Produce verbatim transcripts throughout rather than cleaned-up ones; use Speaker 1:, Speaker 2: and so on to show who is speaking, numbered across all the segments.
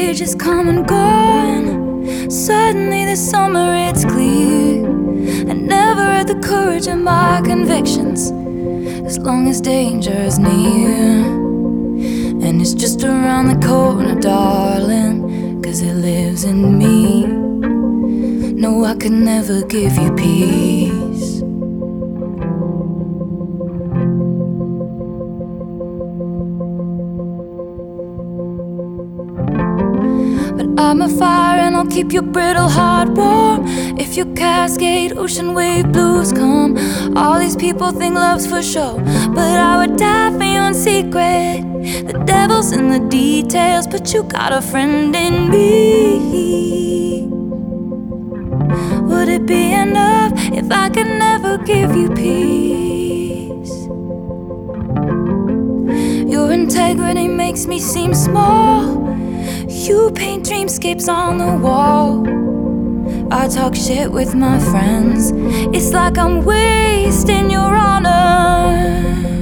Speaker 1: age is come and gone. Suddenly this summer it's clear I never had the courage of my convictions, as long as danger is near. And it's just around the corner, darling, 'cause it lives in me. No, I could never give you peace. But I'm a fire and I'll keep your brittle heart warm. If your Cascade ocean wave blues come, all these people think love's for show, but I would die for you in secret. The devil's in the details, but you got a friend in me. Would it be enough if I could never give you peace? Your integrity makes me seem small. You paint dreamscapes on the wall. I talk shit with my friends. It's like I'm wasting your honor.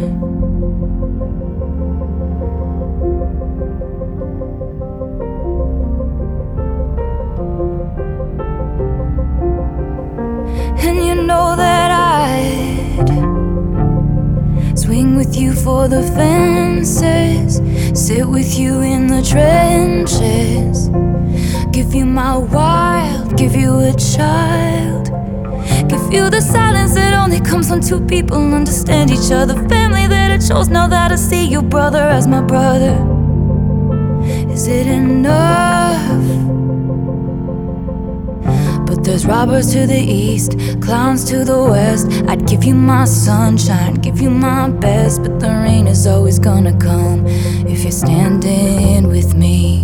Speaker 1: And you know that I'd swing with you for the fences, sit with you in the trenches, give you my wild, give you a child, give you the silence that only comes when two people understand each other, family that I chose now that I see your brother as my brother. Is it enough? But there's robbers to the east, clowns to the west. I'd give you my sunshine, give you my best, but the rain is always gonna come if you're standing with me.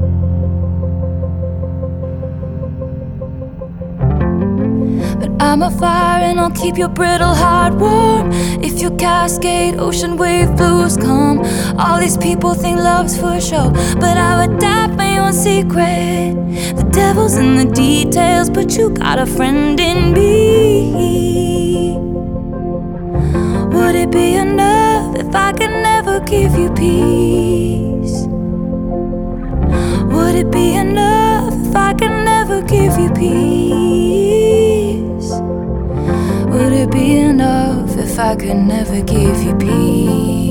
Speaker 1: But I'm a fire and I'll keep your brittle heart warm. If your Cascade ocean wave blues come, all these people think love's for show, but I would die for you in secret. The devil's in the details, but you got a friend in me. Would it be enough if I could never give you peace? Would it be enough if I could never give you peace? Would it be enough if I could never give you peace?